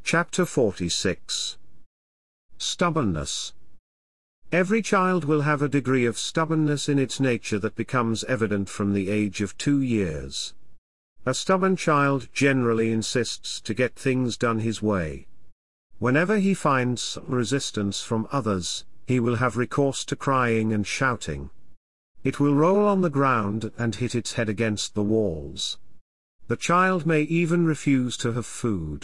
Chapter 46. Stubbornness. Every child will have a degree of stubbornness in its nature that becomes evident from the age of 2 years. A stubborn child generally insists to get things done his way. Whenever he finds some resistance from others, he will have recourse to crying and shouting. It will roll on the ground and hit its head against the walls. The child may even refuse to have food.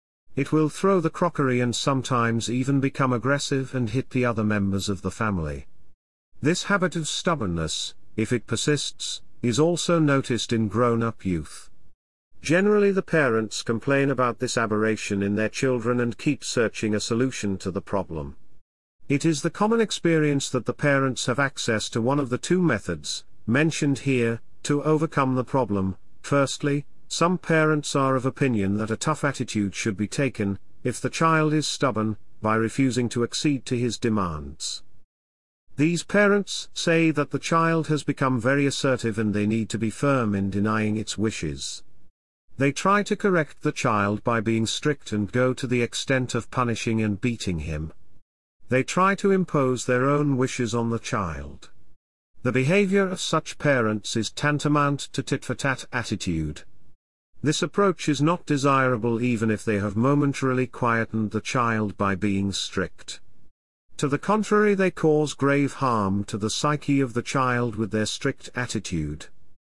It will throw the crockery and sometimes even become aggressive and hit the other members of the family. This habit of stubbornness, if it persists, is also noticed in grown-up youth. Generally the parents complain about this aberration in their children and keep searching a solution to the problem. It is the common experience that the parents have access to one of the two methods, mentioned here, to overcome the problem. Firstly, some parents are of opinion that a tough attitude should be taken, if the child is stubborn, by refusing to accede to his demands. These parents say that the child has become very assertive and they need to be firm in denying its wishes. They try to correct the child by being strict and go to the extent of punishing and beating him. They try to impose their own wishes on the child. The behavior of such parents is tantamount to tit-for-tat attitude. This approach is not desirable even if they have momentarily quietened the child by being strict. To the contrary, they cause grave harm to the psyche of the child with their strict attitude.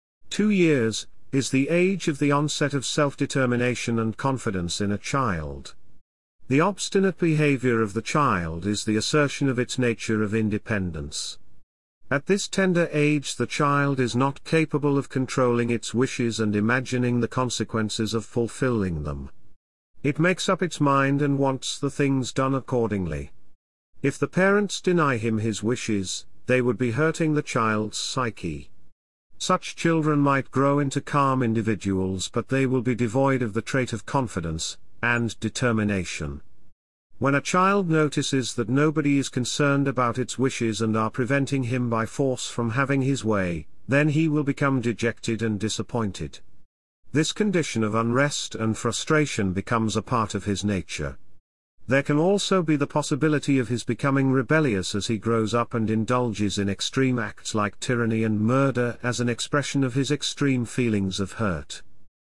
2 years is the age of the onset of self-determination and confidence in a child. The obstinate behavior of the child is the assertion of its nature of independence. At this tender age the child is not capable of controlling its wishes and imagining the consequences of fulfilling them. It makes up its mind and wants the things done accordingly. If the parents deny him his wishes, they would be hurting the child's psyche. Such children might grow into calm individuals, but they will be devoid of the trait of confidence and determination. When a child notices that nobody is concerned about its wishes and are preventing him by force from having his way, then he will become dejected and disappointed. This condition of unrest and frustration becomes a part of his nature. There can also be the possibility of his becoming rebellious as he grows up and indulges in extreme acts like tyranny and murder as an expression of his extreme feelings of hurt.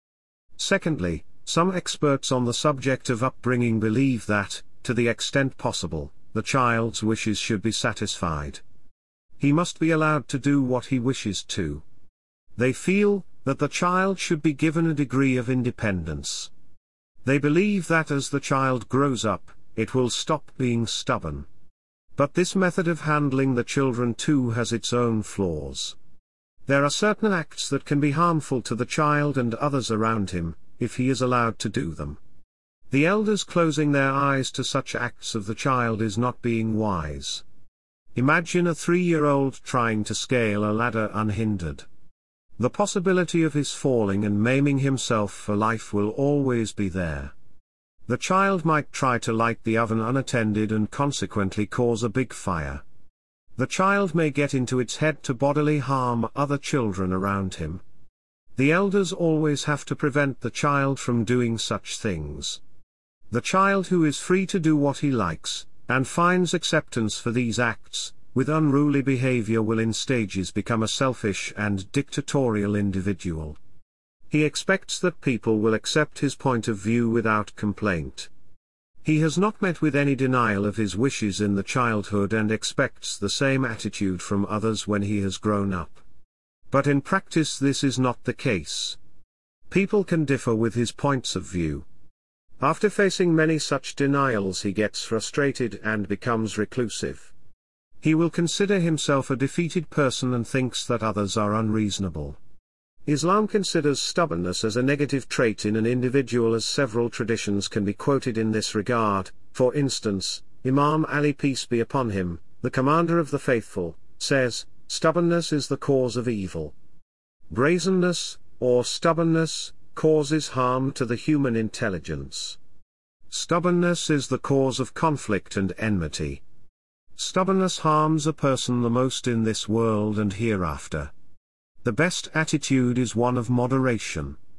Secondly, some experts on the subject of upbringing believe that, to the extent possible, the child's wishes should be satisfied. He must be allowed to do what he wishes to. They feel that the child should be given a degree of independence. They believe that as the child grows up, it will stop being stubborn. But this method of handling the children too has its own flaws. There are certain acts that can be harmful to the child and others around him, if he is allowed to do them. The elders closing their eyes to such acts of the child is not being wise. Imagine a 3-year-old trying to scale a ladder unhindered. The possibility of his falling and maiming himself for life will always be there. The child might try to light the oven unattended and consequently cause a big fire. The child may get into its head to bodily harm other children around him. The elders always have to prevent the child from doing such things. The child who is free to do what he likes, and finds acceptance for these acts, with unruly behavior will in stages become a selfish and dictatorial individual. He expects that people will accept his point of view without complaint. He has not met with any denial of his wishes in the childhood and expects the same attitude from others when he has grown up. But in practice this is not the case. People can differ with his points of view. After facing many such denials he gets frustrated and becomes reclusive. He will consider himself a defeated person and thinks that others are unreasonable. Islam considers stubbornness as a negative trait in an individual, as several traditions can be quoted in this regard. For instance, Imam Ali, peace be upon him, the commander of the faithful, says, "Stubbornness is the cause of evil." Brazenness, or stubbornness, causes harm to the human intelligence. Stubbornness is the cause of conflict and enmity. Stubbornness harms a person the most in this world and hereafter. The best attitude is one of moderation.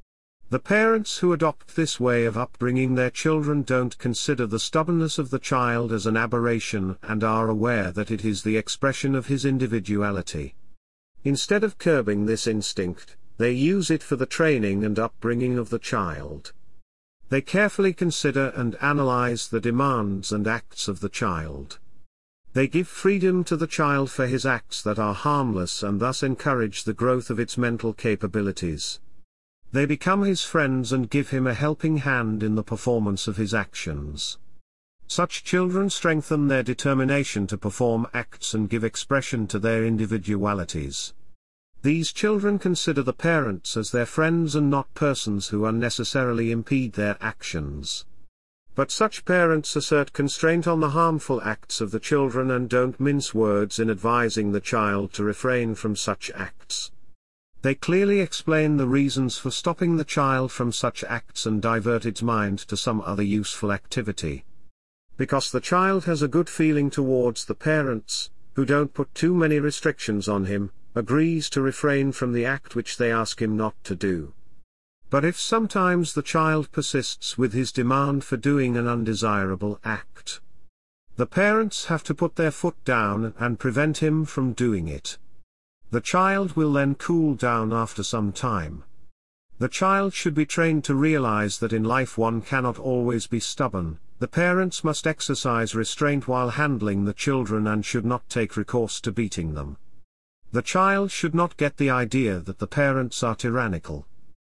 The parents who adopt this way of upbringing their children don't consider the stubbornness of the child as an aberration and are aware that it is the expression of his individuality. Instead of curbing this instinct, they use it for the training and upbringing of the child. They carefully consider and analyze the demands and acts of the child. They give freedom to the child for his acts that are harmless and thus encourage the growth of its mental capabilities. They become his friends and give him a helping hand in the performance of his actions. Such children strengthen their determination to perform acts and give expression to their individualities. These children consider the parents as their friends and not persons who unnecessarily impede their actions. But such parents assert constraint on the harmful acts of the children and don't mince words in advising the child to refrain from such acts. They clearly explain the reasons for stopping the child from such acts and divert its mind to some other useful activity. Because the child has a good feeling towards the parents, who don't put too many restrictions on him, agrees to refrain from the act which they ask him not to do. But if sometimes the child persists with his demand for doing an undesirable act, the parents have to put their foot down and prevent him from doing it. The child will then cool down after some time. The child should be trained to realize that in life one cannot always be stubborn. The parents must exercise restraint while handling the children and should not take recourse to beating them. The child should not get the idea that the parents are tyrannical.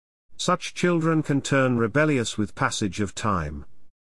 Such children can turn rebellious with passage of time.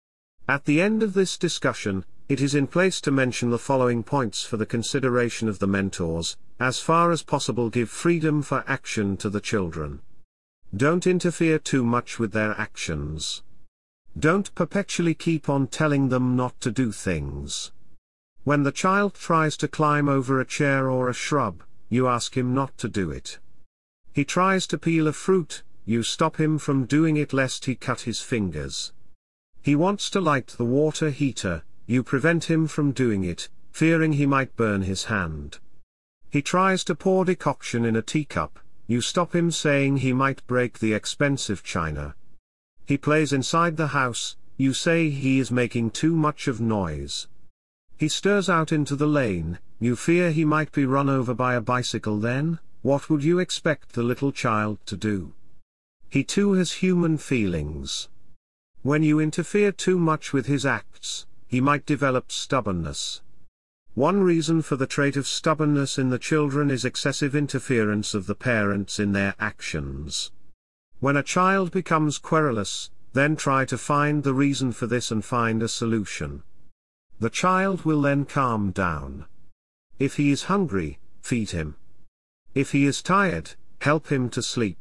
At the end of this discussion, it is in place to mention the following points for the consideration of the mentors. As far as possible, give freedom for action to the children. Don't interfere too much with their actions. Don't perpetually keep on telling them not to do things. When the child tries to climb over a chair or a shrub, you ask him not to do it. He tries to peel a fruit, you stop him from doing it lest he cut his fingers. He wants to light the water heater, you prevent him from doing it, fearing he might burn his hand. He tries to pour decoction in a teacup, you stop him saying he might break the expensive china. He plays inside the house, you say he is making too much of noise. He stirs out into the lane, you fear he might be run over by a bicycle. Then, what would you expect the little child to do? He too has human feelings. When you interfere too much with his acts, he might develop stubbornness. One reason for the trait of stubbornness in the children is excessive interference of the parents in their actions. When a child becomes querulous, then try to find the reason for this and find a solution. The child will then calm down. If he is hungry, feed him. If he is tired, help him to sleep.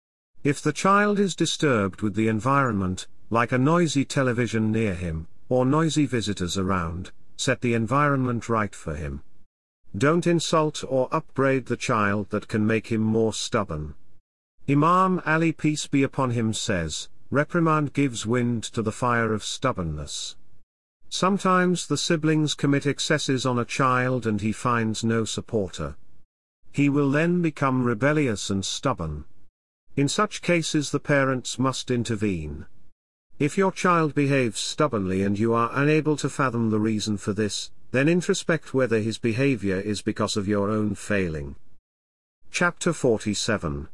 If the child is disturbed with the environment, like a noisy television near him, or noisy visitors around, set the environment right for him. Don't insult or upbraid the child that can make him more stubborn. Imam Ali, peace be upon him, says, reprimand gives wind to the fire of stubbornness. Sometimes the siblings commit excesses on a child and he finds no supporter. He will then become rebellious and stubborn. In such cases the parents must intervene. If your child behaves stubbornly and you are unable to fathom the reason for this, then introspect whether his behavior is because of your own failing. Chapter 47.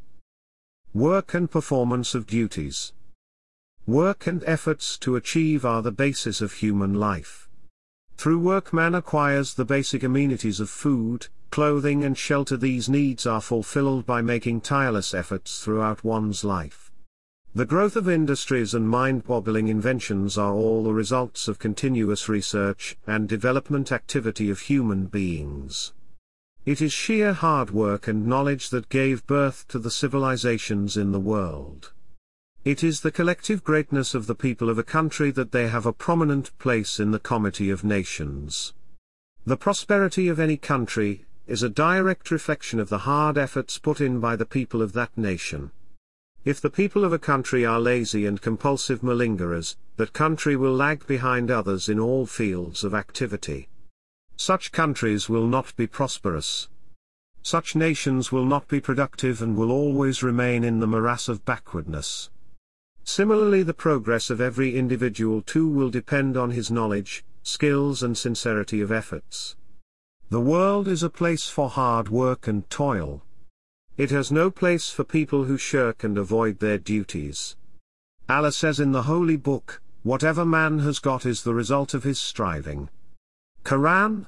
Work and performance of duties. Work and efforts to achieve are the basis of human life. Through work man acquires the basic amenities of food, clothing and shelter. These needs are fulfilled by making tireless efforts throughout one's life. The growth of industries and mind-boggling inventions are all the results of continuous research and development activity of human beings. It is sheer hard work and knowledge that gave birth to the civilizations in the world. It is the collective greatness of the people of a country that they have a prominent place in the comity of nations. The prosperity of any country is a direct reflection of the hard efforts put in by the people of that nation. If the people of a country are lazy and compulsive malingerers, that country will lag behind others in all fields of activity. Such countries will not be prosperous. Such nations will not be productive and will always remain in the morass of backwardness. Similarly, the progress of every individual too will depend on his knowledge, skills and sincerity of efforts. The world is a place for hard work and toil. It has no place for people who shirk and avoid their duties. Allah says in the Holy Book, "Whatever man has got is the result of his striving." Quran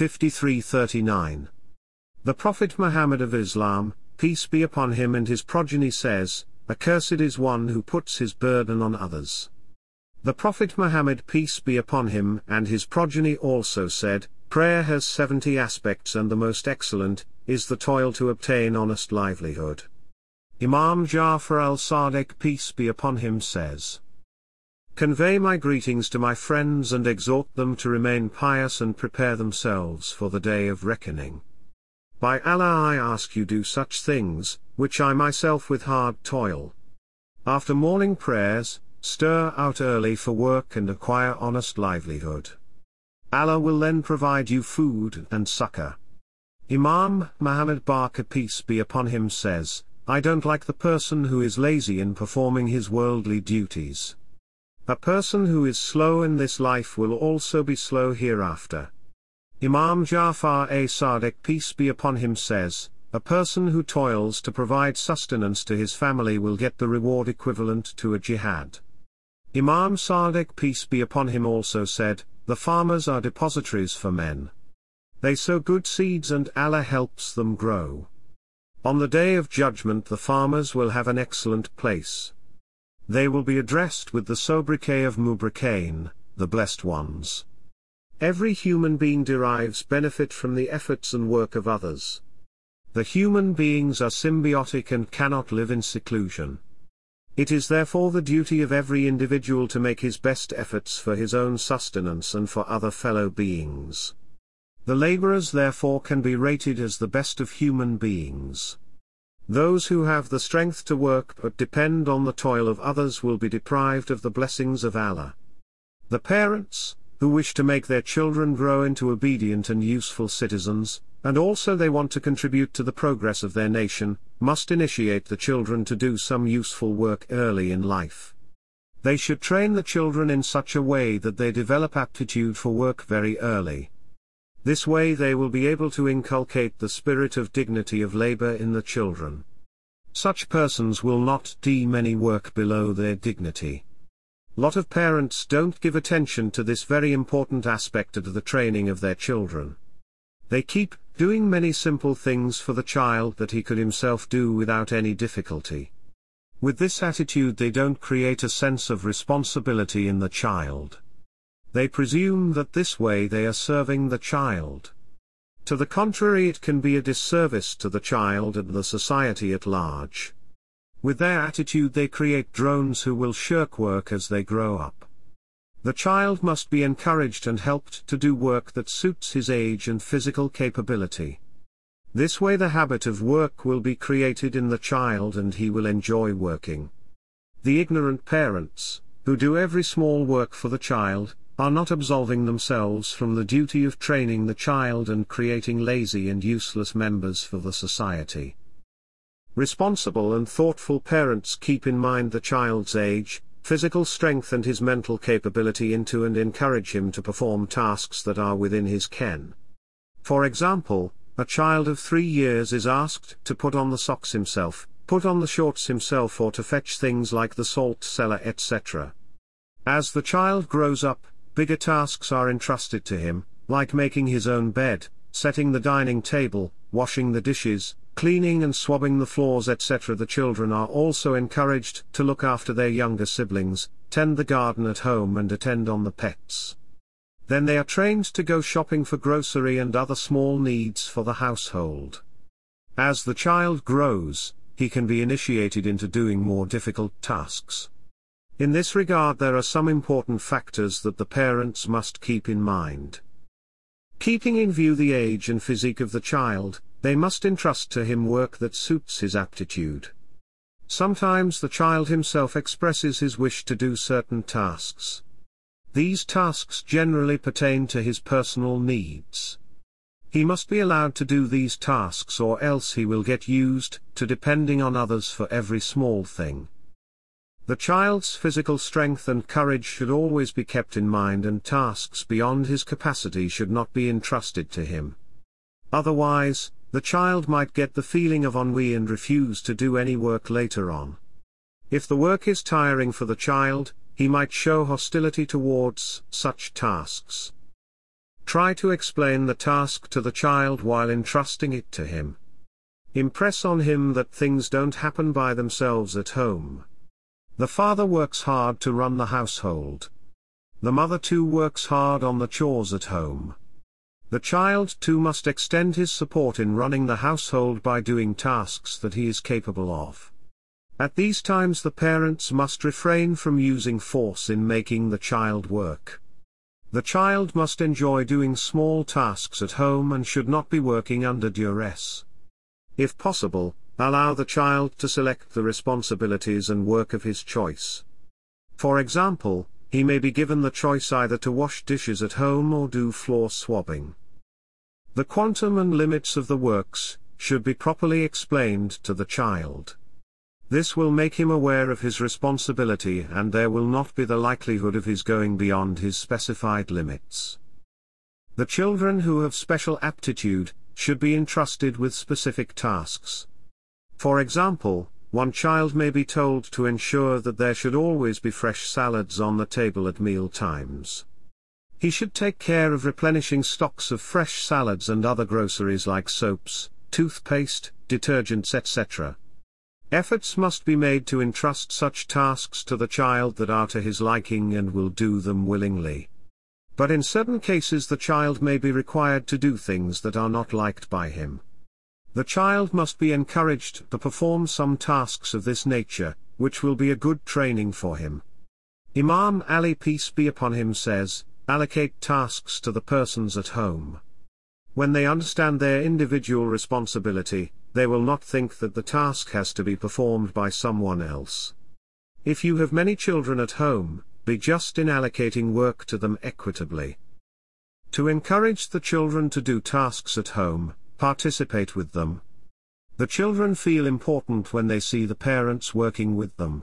53:39. The Prophet Muhammad of Islam, peace be upon him and his progeny, says, "Accursed is one who puts his burden on others." The Prophet Muhammad, peace be upon him and his progeny, also said, "Prayer has 70 aspects and the most excellent is the toil to obtain honest livelihood." Imam Ja'far al-Sadiq, peace be upon him, says, "Convey my greetings to my friends and exhort them to remain pious and prepare themselves for the day of reckoning. By Allah, I ask you do such things, which I myself with hard toil. After morning prayers, stir out early for work and acquire honest livelihood. Allah will then provide you food and succor." Imam Muhammad Baqir, peace be upon him, says, "I don't like the person who is lazy in performing his worldly duties. A person who is slow in this life will also be slow hereafter." Imam Ja'far as-Sadiq, peace be upon him, says, "A person who toils to provide sustenance to his family will get the reward equivalent to a jihad." Imam Sadiq, peace be upon him, also said, "The farmers are depositories for men. They sow good seeds and Allah helps them grow. On the day of judgment the farmers will have an excellent place. They will be addressed with the sobriquet of Mubrakain, the blessed ones." Every human being derives benefit from the efforts and work of others. The human beings are symbiotic and cannot live in seclusion. It is therefore the duty of every individual to make his best efforts for his own sustenance and for other fellow beings. The laborers therefore can be rated as the best of human beings. Those who have the strength to work but depend on the toil of others will be deprived of the blessings of Allah. The parents, who wish to make their children grow into obedient and useful citizens, and also they want to contribute to the progress of their nation, must initiate the children to do some useful work early in life. They should train the children in such a way that they develop aptitude for work very early. This way they will be able to inculcate the spirit of dignity of labor in the children. Such persons will not deem any work below their dignity. Lot of parents don't give attention to this very important aspect of the training of their children. They keep doing many simple things for the child that he could himself do without any difficulty. With this attitude they don't create a sense of responsibility in the child. They presume that this way they are serving the child. To the contrary, it can be a disservice to the child and the society at large. With their attitude they create drones who will shirk work as they grow up. The child must be encouraged and helped to do work that suits his age and physical capability. This way the habit of work will be created in the child and he will enjoy working. The ignorant parents, who do every small work for the child, are not absolving themselves from the duty of training the child and creating lazy and useless members for the society. Responsible and thoughtful parents keep in mind the child's age, physical strength and his mental capability and encourage him to perform tasks that are within his ken. For example, a child of 3 years is asked to put on the socks himself, put on the shorts himself, or to fetch things like the salt cellar, etc. As the child grows up, bigger tasks are entrusted to him, like making his own bed, setting the dining table, washing the dishes, cleaning and swabbing the floors, etc. The children are also encouraged to look after their younger siblings, tend the garden at home and attend on the pets. Then they are trained to go shopping for grocery and other small needs for the household. As the child grows, he can be initiated into doing more difficult tasks. In this regard there are some important factors that the parents must keep in mind. Keeping in view the age and physique of the child, they must entrust to him work that suits his aptitude. Sometimes the child himself expresses his wish to do certain tasks. These tasks generally pertain to his personal needs. He must be allowed to do these tasks or else he will get used to depending on others for every small thing. The child's physical strength and courage should always be kept in mind, and tasks beyond his capacity should not be entrusted to him. Otherwise, the child might get the feeling of ennui and refuse to do any work later on. If the work is tiring for the child, he might show hostility towards such tasks. Try to explain the task to the child while entrusting it to him. Impress on him that things don't happen by themselves at home. The father works hard to run the household. The mother too works hard on the chores at home. The child too must extend his support in running the household by doing tasks that he is capable of. At these times the parents must refrain from using force in making the child work. The child must enjoy doing small tasks at home and should not be working under duress. If possible, allow the child to select the responsibilities and work of his choice. For example, he may be given the choice either to wash dishes at home or do floor swabbing. The quantum and limits of the works should be properly explained to the child. This will make him aware of his responsibility, and there will not be the likelihood of his going beyond his specified limits. The children who have special aptitude should be entrusted with specific tasks. For example, one child may be told to ensure that there should always be fresh salads on the table at meal times. He should take care of replenishing stocks of fresh salads and other groceries like soaps, toothpaste, detergents, etc. Efforts must be made to entrust such tasks to the child that are to his liking and will do them willingly. But in certain cases the child may be required to do things that are not liked by him. The child must be encouraged to perform some tasks of this nature, which will be a good training for him. Imam Ali, peace be upon him, says, allocate tasks to the persons at home. When they understand their individual responsibility, they will not think that the task has to be performed by someone else. If you have many children at home, be just in allocating work to them equitably. To encourage the children to do tasks at home, participate with them. The children feel important when they see the parents working with them.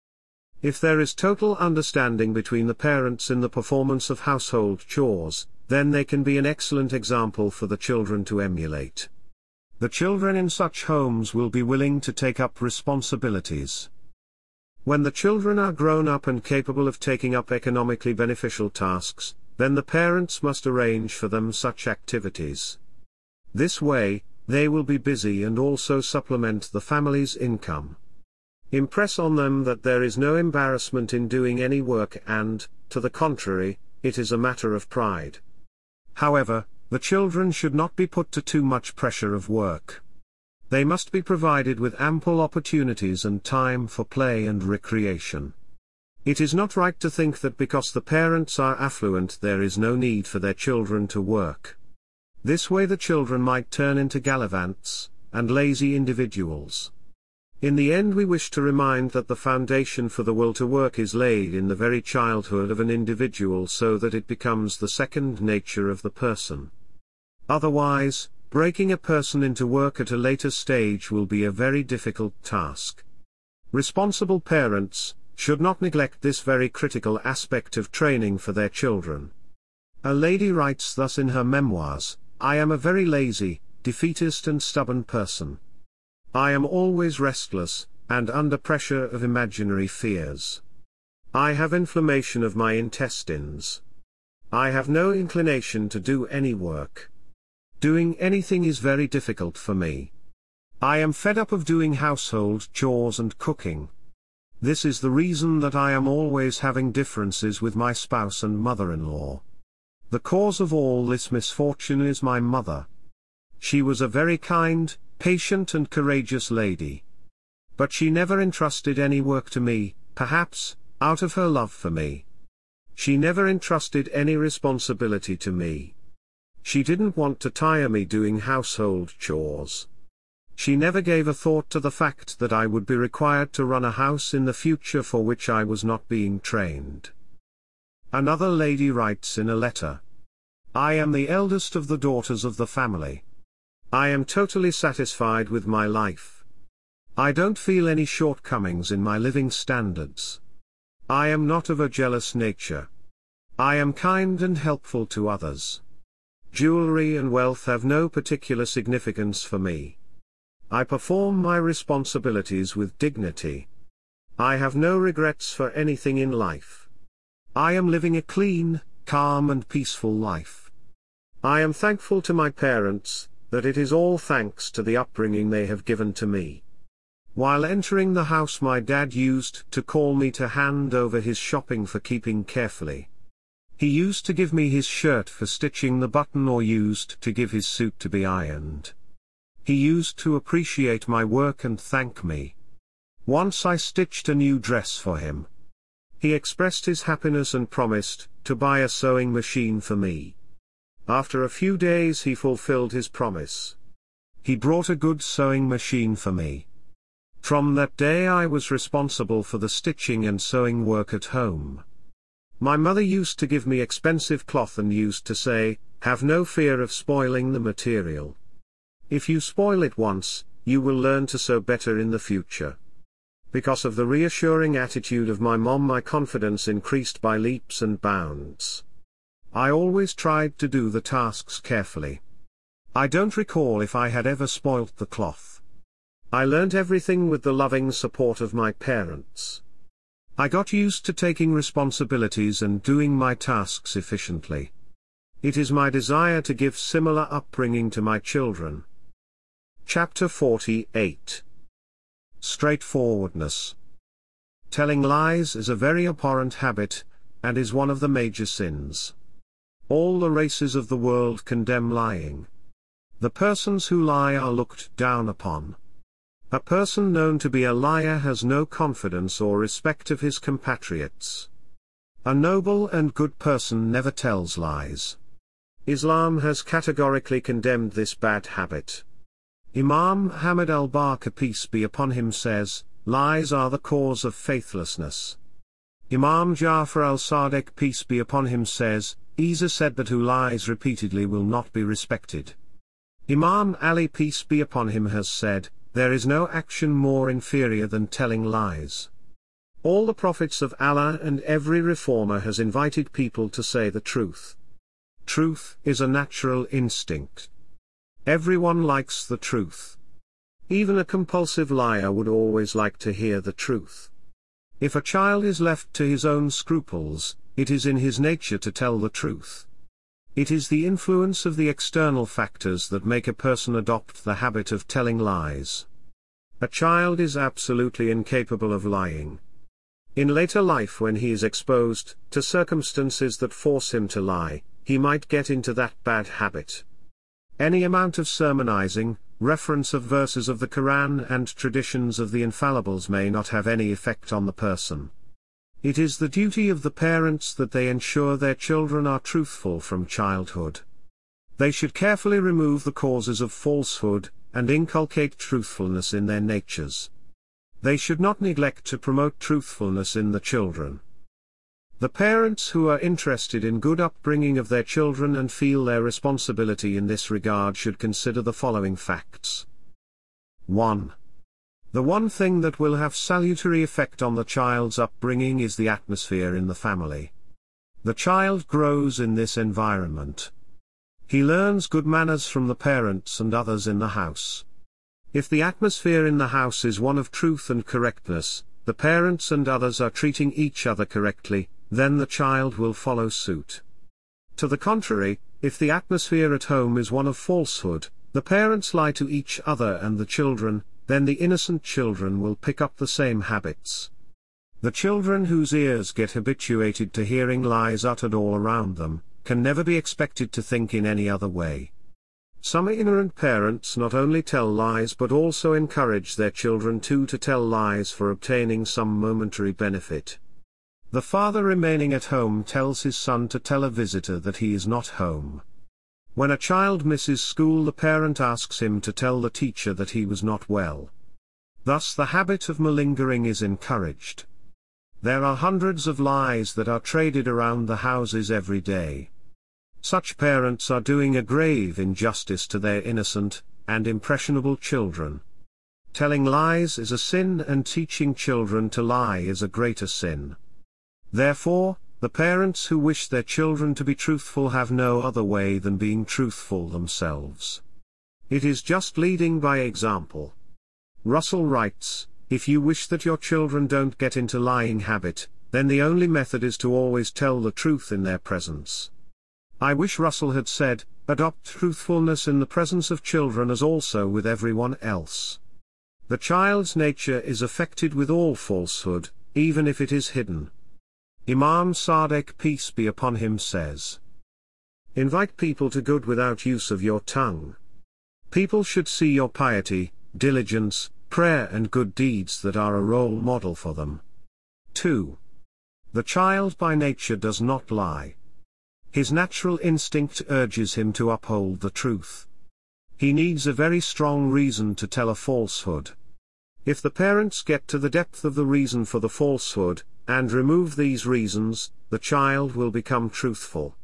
If there is total understanding between the parents in the performance of household chores, then they can be an excellent example for the children to emulate. The children in such homes will be willing to take up responsibilities. When the children are grown up and capable of taking up economically beneficial tasks, then the parents must arrange for them such activities. This way, they will be busy and also supplement the family's income. Impress on them that there is no embarrassment in doing any work and, to the contrary, it is a matter of pride. However, the children should not be put to too much pressure of work. They must be provided with ample opportunities and time for play and recreation. It is not right to think that because the parents are affluent there is no need for their children to work. This way the children might turn into gallivants and lazy individuals. In the end, we wish to remind that the foundation for the will to work is laid in the very childhood of an individual so that it becomes the second nature of the person. Otherwise, breaking a person into work at a later stage will be a very difficult task. Responsible parents should not neglect this very critical aspect of training for their children. A lady writes thus in her memoirs, "I am a very lazy, defeatist and stubborn person. I am always restless, and under pressure of imaginary fears. I have inflammation of my intestines. I have no inclination to do any work. Doing anything is very difficult for me. I am fed up of doing household chores and cooking. This is the reason that I am always having differences with my spouse and mother-in-law. The cause of all this misfortune is my mother. She was a very kind, patient and courageous lady. But she never entrusted any work to me, perhaps, out of her love for me. She never entrusted any responsibility to me. She didn't want to tire me doing household chores. She never gave a thought to the fact that I would be required to run a house in the future for which I was not being trained." Another lady writes in a letter, "I am the eldest of the daughters of the family. I am totally satisfied with my life. I don't feel any shortcomings in my living standards. I am not of a jealous nature. I am kind and helpful to others. Jewelry and wealth have no particular significance for me. I perform my responsibilities with dignity. I have no regrets for anything in life. I am living a clean, calm and peaceful life. I am thankful to my parents, that it is all thanks to the upbringing they have given to me. While entering the house, my dad used to call me to hand over his shopping for keeping carefully. He used to give me his shirt for stitching the button or used to give his suit to be ironed. He used to appreciate my work and thank me. Once I stitched a new dress for him. He expressed his happiness and promised to buy a sewing machine for me. After a few days he fulfilled his promise. He brought a good sewing machine for me. From that day I was responsible for the stitching and sewing work at home. My mother used to give me expensive cloth and used to say, "Have no fear of spoiling the material. If you spoil it once, you will learn to sew better in the future." Because of the reassuring attitude of my mom, my confidence increased by leaps and bounds. I always tried to do the tasks carefully. I don't recall if I had ever spoilt the cloth. I learnt everything with the loving support of my parents. I got used to taking responsibilities and doing my tasks efficiently. It is my desire to give similar upbringing to my children. Chapter 48. Straightforwardness. Telling lies is a very abhorrent habit, and is one of the major sins. All the races of the world condemn lying. The persons who lie are looked down upon. A person known to be a liar has no confidence or respect of his compatriots. A noble and good person never tells lies. Islam has categorically condemned this bad habit. Imam Muhammad al-Baqir, peace be upon him, says, "Lies are the cause of faithlessness." Imam Ja'far al-Sadiq, peace be upon him, says, "Isa said that who lies repeatedly will not be respected." Imam Ali, peace be upon him, has said, "There is no action more inferior than telling lies." All the prophets of Allah and every reformer has invited people to say the truth. Truth is a natural instinct. Everyone likes the truth. Even a compulsive liar would always like to hear the truth. If a child is left to his own scruples, it is in his nature to tell the truth. It is the influence of the external factors that make a person adopt the habit of telling lies. A child is absolutely incapable of lying. In later life, when he is exposed to circumstances that force him to lie, he might get into that bad habit. Any amount of sermonizing, reference of verses of the Quran and traditions of the infallibles may not have any effect on the person. It is the duty of the parents that they ensure their children are truthful from childhood. They should carefully remove the causes of falsehood, and inculcate truthfulness in their natures. They should not neglect to promote truthfulness in the children. The parents who are interested in good upbringing of their children and feel their responsibility in this regard should consider the following facts. 1. The one thing that will have salutary effect on the child's upbringing is the atmosphere in the family. The child grows in this environment. He learns good manners from the parents and others in the house. If the atmosphere in the house is one of truth and correctness, the parents and others are treating each other correctly, then the child will follow suit. To the contrary, if the atmosphere at home is one of falsehood, the parents lie to each other and the children, then the innocent children will pick up the same habits. The children whose ears get habituated to hearing lies uttered all around them, can never be expected to think in any other way. Some ignorant parents not only tell lies but also encourage their children to tell lies for obtaining some momentary benefit. The father remaining at home tells his son to tell a visitor that he is not home. When a child misses school, the parent asks him to tell the teacher that he was not well. Thus the habit of malingering is encouraged. There are hundreds of lies that are traded around the houses every day. Such parents are doing a grave injustice to their innocent and impressionable children. Telling lies is a sin, and teaching children to lie is a greater sin. Therefore, the parents who wish their children to be truthful have no other way than being truthful themselves. It is just leading by example. Russell writes, "If you wish that your children don't get into lying habit, then the only method is to always tell the truth in their presence." I wish Russell had said, "Adopt truthfulness in the presence of children as also with everyone else." The child's nature is affected with all falsehood, even if it is hidden. Imam Sadiq, peace be upon him, says, "Invite people to good without use of your tongue. People should see your piety, diligence, prayer and good deeds that are a role model for them." 2. The child by nature does not lie. His natural instinct urges him to uphold the truth. He needs a very strong reason to tell a falsehood. If the parents get to the depth of the reason for the falsehood, and remove these reasons, the child will become truthful.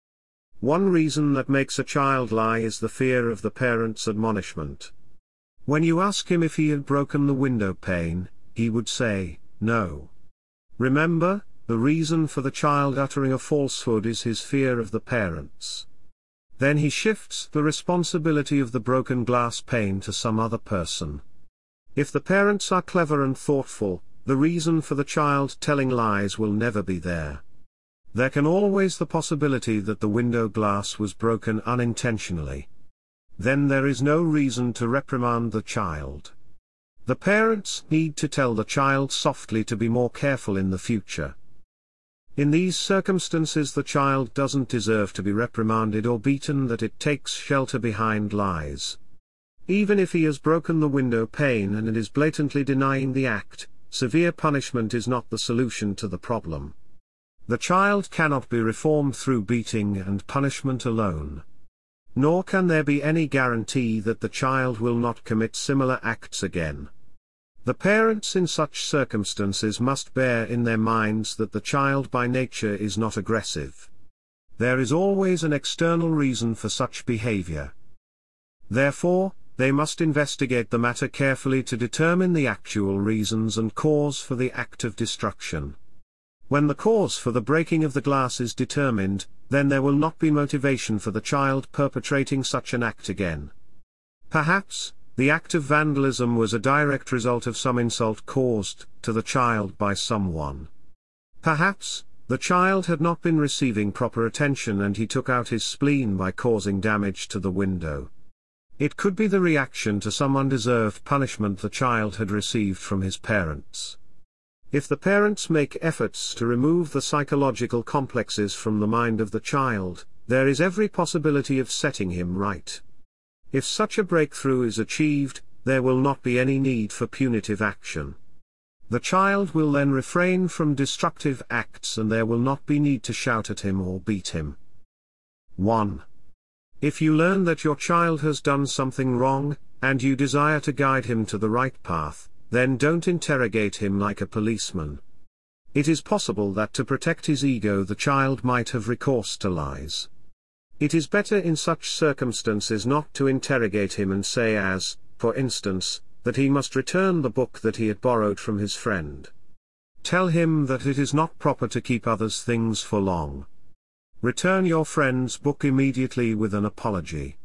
One reason that makes a child lie is the fear of the parent's admonishment. When you ask him if he had broken the window pane, he would say, "No." Remember, the reason for the child uttering a falsehood is his fear of the parents. Then he shifts the responsibility of the broken glass pane to some other person. If the parents are clever and thoughtful, the reason for the child telling lies will never be there. There can always the possibility that the window glass was broken unintentionally. Then there is no reason to reprimand the child. The parents need to tell the child softly to be more careful in the future. In these circumstances the child doesn't deserve to be reprimanded or beaten, that it takes shelter behind lies. Even if he has broken the window pane and is blatantly denying the act, severe punishment is not the solution to the problem. The child cannot be reformed through beating and punishment alone. Nor can there be any guarantee that the child will not commit similar acts again. The parents in such circumstances must bear in their minds that the child by nature is not aggressive. There is always an external reason for such behavior. Therefore, they must investigate the matter carefully to determine the actual reasons and cause for the act of destruction. When the cause for the breaking of the glass is determined, then there will not be motivation for the child perpetrating such an act again. Perhaps, the act of vandalism was a direct result of some insult caused to the child by someone. Perhaps, the child had not been receiving proper attention and he took out his spleen by causing damage to the window. It could be the reaction to some undeserved punishment the child had received from his parents. If the parents make efforts to remove the psychological complexes from the mind of the child, there is every possibility of setting him right. If such a breakthrough is achieved, there will not be any need for punitive action. The child will then refrain from destructive acts and there will not be need to shout at him or beat him. 1. If you learn that your child has done something wrong, and you desire to guide him to the right path, then don't interrogate him like a policeman. It is possible that to protect his ego the child might have recourse to lies. It is better in such circumstances not to interrogate him and say, as, for instance, that he must return the book that he had borrowed from his friend. Tell him that it is not proper to keep others' things for long. Return your friend's book immediately with an apology.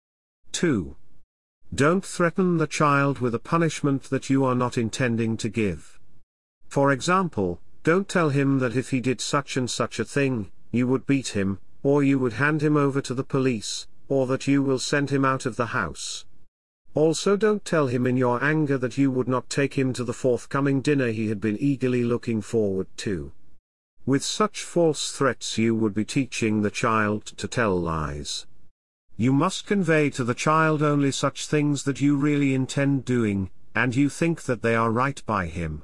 2. Don't threaten the child with a punishment that you are not intending to give. For example, don't tell him that if he did such and such a thing, you would beat him, or you would hand him over to the police, or that you will send him out of the house. Also don't tell him in your anger that you would not take him to the forthcoming dinner he had been eagerly looking forward to. With such false threats you would be teaching the child to tell lies. You must convey to the child only such things that you really intend doing, and you think that they are right by him.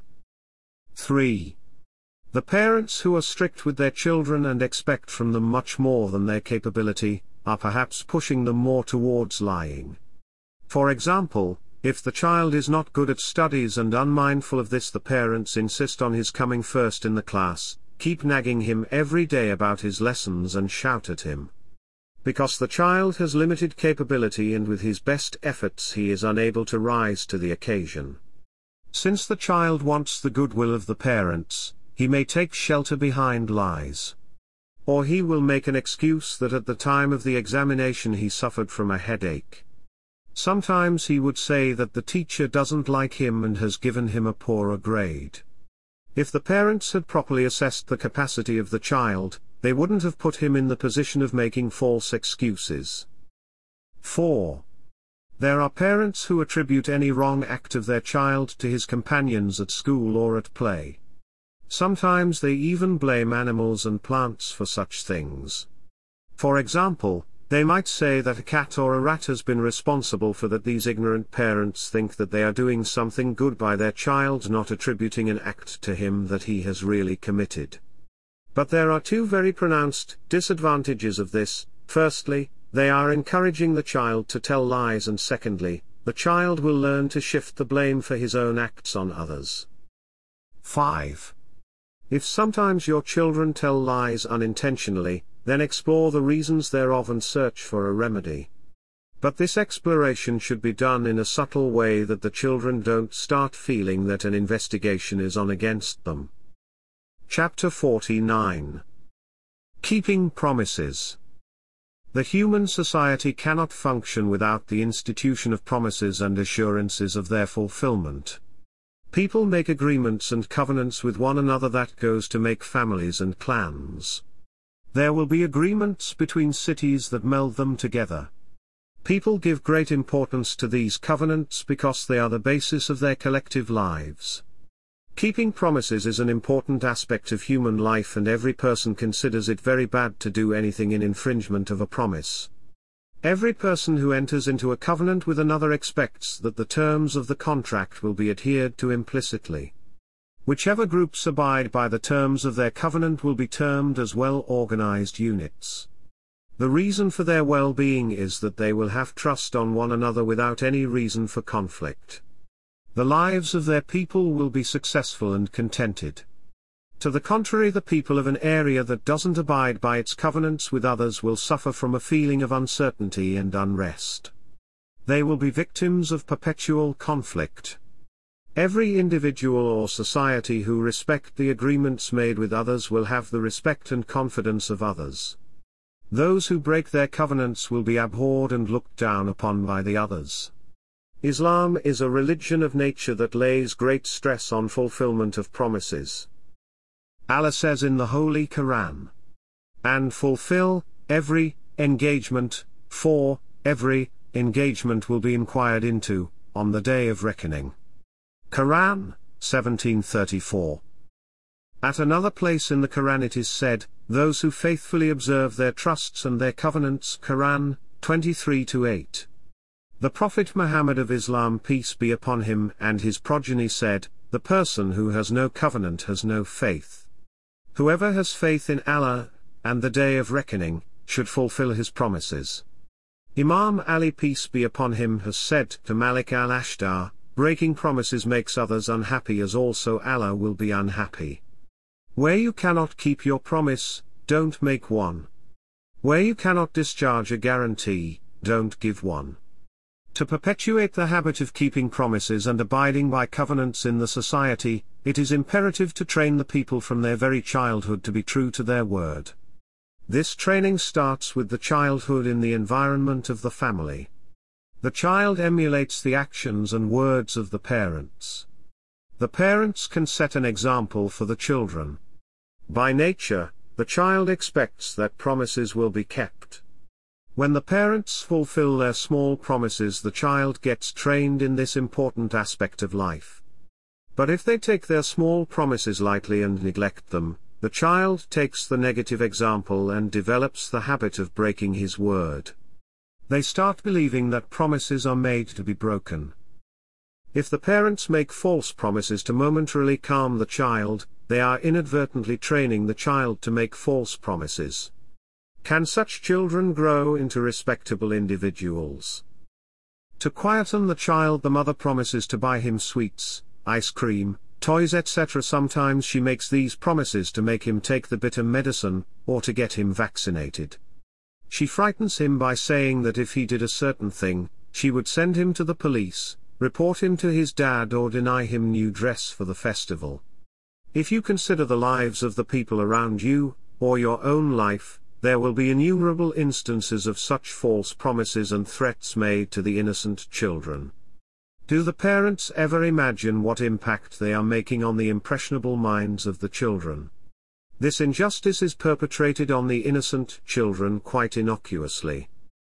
3. The parents who are strict with their children and expect from them much more than their capability, are perhaps pushing them more towards lying. For example, if the child is not good at studies and unmindful of this, the parents insist on his coming first in the class, keep nagging him every day about his lessons and shout at him. Because the child has limited capability and with his best efforts he is unable to rise to the occasion. Since the child wants the goodwill of the parents, he may take shelter behind lies. Or he will make an excuse that at the time of the examination he suffered from a headache. Sometimes he would say that the teacher doesn't like him and has given him a poorer grade. If the parents had properly assessed the capacity of the child, they wouldn't have put him in the position of making false excuses. 4. There are parents who attribute any wrong act of their child to his companions at school or at play. Sometimes they even blame animals and plants for such things. For example, they might say that a cat or a rat has been responsible for that. These ignorant parents think that they are doing something good by their child, not attributing an act to him that he has really committed. But there are two very pronounced disadvantages of this. Firstly, they are encouraging the child to tell lies, and secondly, the child will learn to shift the blame for his own acts on others. 5. If sometimes your children tell lies unintentionally, then explore the reasons thereof and search for a remedy. But this exploration should be done in a subtle way that the children don't start feeling that an investigation is on against them. Chapter 49. Keeping Promises. The human society cannot function without the institution of promises and assurances of their fulfillment. People make agreements and covenants with one another that goes to make families and clans. There will be agreements between cities that meld them together. People give great importance to these covenants because they are the basis of their collective lives. Keeping promises is an important aspect of human life, and every person considers it very bad to do anything in infringement of a promise. Every person who enters into a covenant with another expects that the terms of the contract will be adhered to implicitly. Whichever groups abide by the terms of their covenant will be termed as well-organized units. The reason for their well-being is that they will have trust on one another without any reason for conflict. The lives of their people will be successful and contented. To the contrary, the people of an area that doesn't abide by its covenants with others will suffer from a feeling of uncertainty and unrest. They will be victims of perpetual conflict. Every individual or society who respect the agreements made with others will have the respect and confidence of others. Those who break their covenants will be abhorred and looked down upon by the others. Islam is a religion of nature that lays great stress on fulfillment of promises. Allah says in the Holy Quran, "And fulfill every engagement, for every engagement will be inquired into on the day of reckoning." Quran 17:34. At another place in the Quran it is said, "Those who faithfully observe their trusts and their covenants." Quran 23:8. The Prophet Muhammad of Islam, peace be upon him, and his progeny said, "The person who has no covenant has no faith." Whoever has faith in Allah, and the day of reckoning, should fulfill his promises. Imam Ali, peace be upon him, has said to Malik al-Ashdar, "Breaking promises makes others unhappy, as also Allah will be unhappy." Where you cannot keep your promise, don't make one. Where you cannot discharge a guarantee, don't give one. To perpetuate the habit of keeping promises and abiding by covenants in the society, it is imperative to train the people from their very childhood to be true to their word. This training starts with the childhood in the environment of the family. The child emulates the actions and words of the parents. The parents can set an example for the children. By nature, the child expects that promises will be kept. When the parents fulfill their small promises, the child gets trained in this important aspect of life. But if they take their small promises lightly and neglect them, the child takes the negative example and develops the habit of breaking his word. They start believing that promises are made to be broken. If the parents make false promises to momentarily calm the child, they are inadvertently training the child to make false promises. Can such children grow into respectable individuals? To quieten the child, the mother promises to buy him sweets, ice cream, toys, etc. Sometimes she makes these promises to make him take the bitter medicine, or to get him vaccinated. She frightens him by saying that if he did a certain thing, she would send him to the police, report him to his dad, or deny him new dress for the festival. If you consider the lives of the people around you, or your own life, there will be innumerable instances of such false promises and threats made to the innocent children. Do the parents ever imagine what impact they are making on the impressionable minds of the children? This injustice is perpetrated on the innocent children quite innocuously.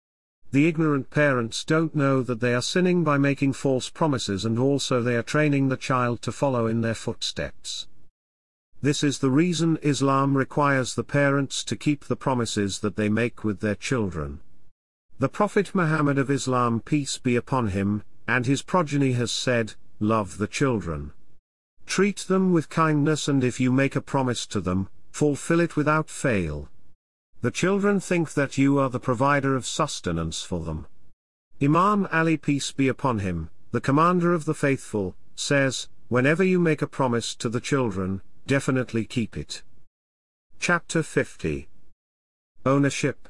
The ignorant parents don't know that they are sinning by making false promises, and also they are training the child to follow in their footsteps. This is the reason Islam requires the parents to keep the promises that they make with their children. The Prophet Muhammad of Islam, peace be upon him, and his progeny, has said, "Love the children. Treat them with kindness, and if you make a promise to them, fulfill it without fail. The children think that you are the provider of sustenance for them." Imam Ali, peace be upon him, the commander of the faithful, says, "Whenever you make a promise to the children, definitely keep it." Chapter 50. Ownership.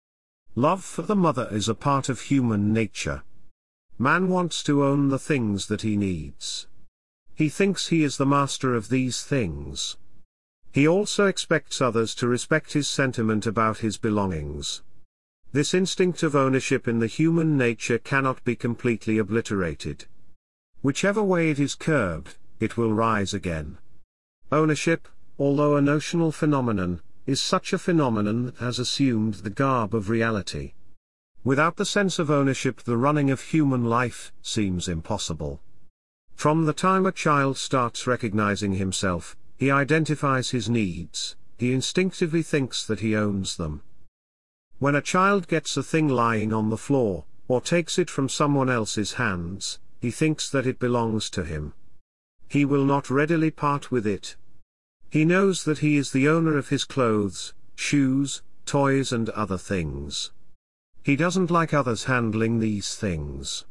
Love for the mother is a part of human nature. Man wants to own the things that he needs. He thinks he is the master of these things. He also expects others to respect his sentiment about his belongings. This instinct of ownership in the human nature cannot be completely obliterated. Whichever way it is curbed, it will rise again. Ownership, although a notional phenomenon, is such a phenomenon that has assumed the garb of reality. Without the sense of ownership, the running of human life seems impossible. From the time a child starts recognizing himself, he identifies his needs, he instinctively thinks that he owns them. When a child gets a thing lying on the floor, or takes it from someone else's hands, he thinks that it belongs to him. He will not readily part with it. He knows that he is the owner of his clothes, shoes, toys and other things. He doesn't like others handling these things.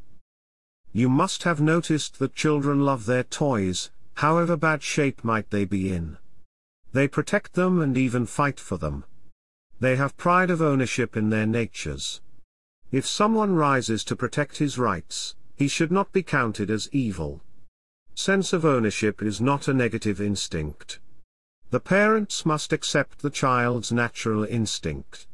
You must have noticed that children love their toys, however bad shape might they be in. They protect them and even fight for them. They have pride of ownership in their natures. If someone rises to protect his rights, he should not be counted as evil. Sense of ownership is not a negative instinct. The parents must accept the child's natural instinct.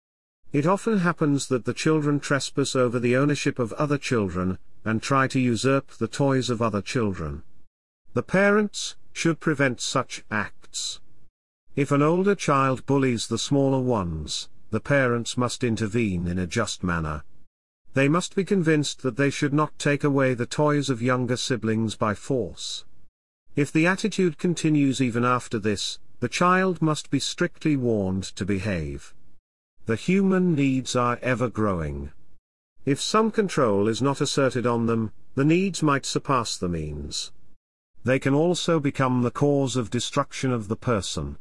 It often happens that the children trespass over the ownership of other children, and try to usurp the toys of other children. The parents should prevent such acts. If an older child bullies the smaller ones, the parents must intervene in a just manner. They must be convinced that they should not take away the toys of younger siblings by force. If the attitude continues even after this, the child must be strictly warned to behave. The human needs are ever growing. If some control is not asserted on them, the needs might surpass the means. They can also become the cause of destruction of the person.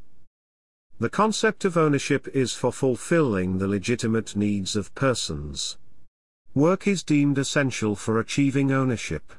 The concept of ownership is for fulfilling the legitimate needs of persons. Work is deemed essential for achieving ownership.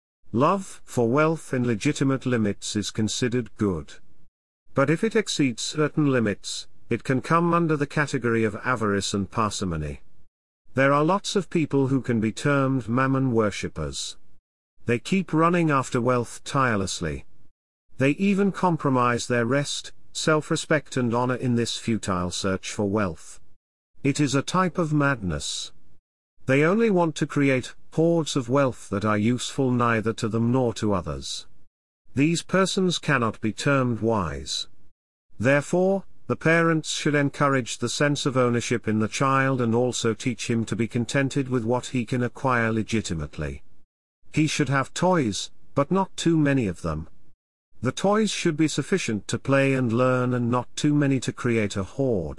Love for wealth in legitimate limits is considered good. But if it exceeds certain limits, it can come under the category of avarice and parsimony. There are lots of people who can be termed mammon worshippers. They keep running after wealth tirelessly. They even compromise their rest, self-respect and honor in this futile search for wealth. It is a type of madness. They only want to create hoards of wealth that are useful neither to them nor to others. These persons cannot be termed wise. Therefore, the parents should encourage the sense of ownership in the child and also teach him to be contented with what he can acquire legitimately. He should have toys, but not too many of them. The toys should be sufficient to play and learn and not too many to create a hoard.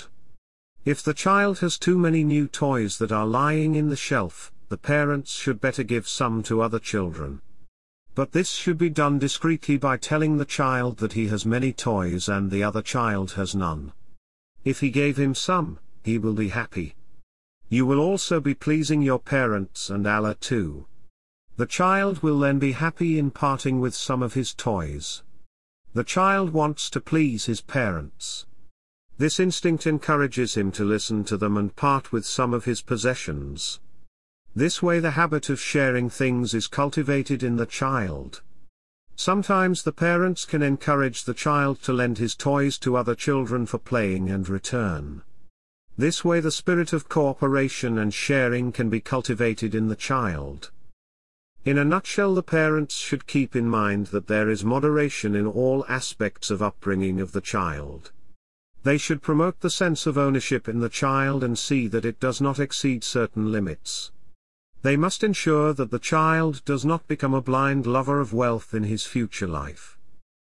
If the child has too many new toys that are lying in the shelf, the parents should better give some to other children. But this should be done discreetly by telling the child that he has many toys and the other child has none. If he gave him some, he will be happy. You will also be pleasing your parents and Allah too. The child will then be happy in parting with some of his toys. The child wants to please his parents. This instinct encourages him to listen to them and part with some of his possessions. This way the habit of sharing things is cultivated in the child. Sometimes the parents can encourage the child to lend his toys to other children for playing and return. This way the spirit of cooperation and sharing can be cultivated in the child. In a nutshell, the parents should keep in mind that there is moderation in all aspects of upbringing of the child. They should promote the sense of ownership in the child and see that it does not exceed certain limits. They must ensure that the child does not become a blind lover of wealth in his future life.